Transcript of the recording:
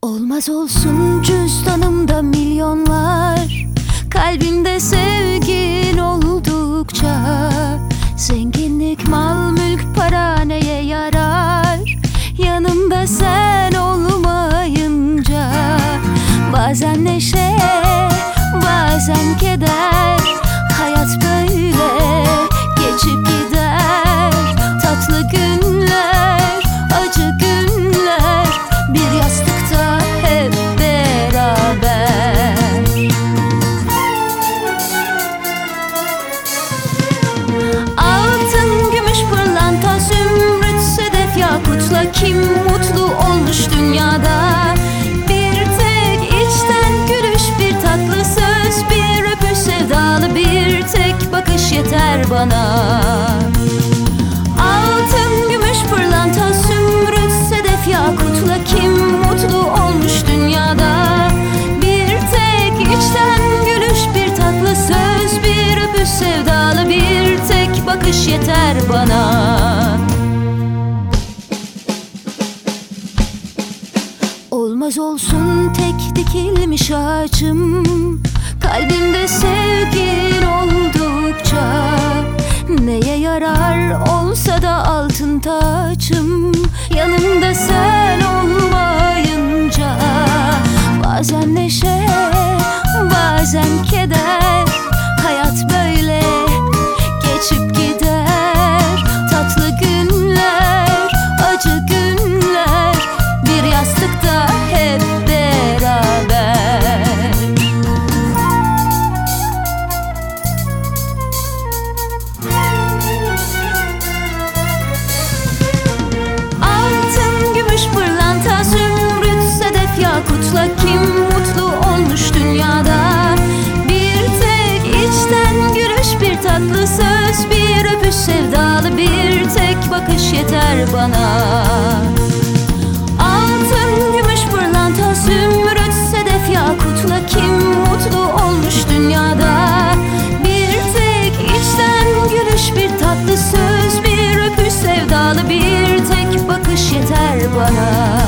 Olmaz olsun cüzdanımda milyonlar, kalbimde sevgin oldukça. Zenginlik, mal, mülk, para neye yarar yanımda sen olmayınca? Bazen neşe, bazen keder, hayat böyle geçip gider. Tatlı günler, acı günler, bir yastıkta hep beraber. Altın, gümüş, pırlanta, zümrüt, sedef, yakutla kim mutlu olmuş dünyada? Bir tek içten gülüş, bir tatlı söz, bir öpüş, sevdalı bir tek bakış yeter bana. Altın, gümüş, pırlanta, zümrüt, sedef, yakutla kim mutlu olmuş dünyada? Bir tek içten gülüş, bir tatlı söz, bir öpüş, sevdalı bir tek bakış yeter bana. Olmaz olsun tek dikilmiş ağacım, kalbimde sevgin oldukça. Neye yarar olsa da altın taçım, yanımda sen olmayınca. Bazen neşe, bazen keder, hayat böyle geçip gider. Tatlı günler, acı günler, bir yastıkta hep beraber. Altın, gümüş, pırlanta, zümrüt, sedef, yakutla kim mutlu olmuş dünyada? Bir tek içten gülüş, bir tatlı söz, bir öpüş, sevdalı bir tek bakış yeter bana. Altın, gümüş, pırlanta, zümrüt, sedef, yakutla kim mutlu olmuş dünyada? Bir tek içten gülüş, bir tatlı söz, bir öpüş, sevdalı bir tek bakış yeter bana.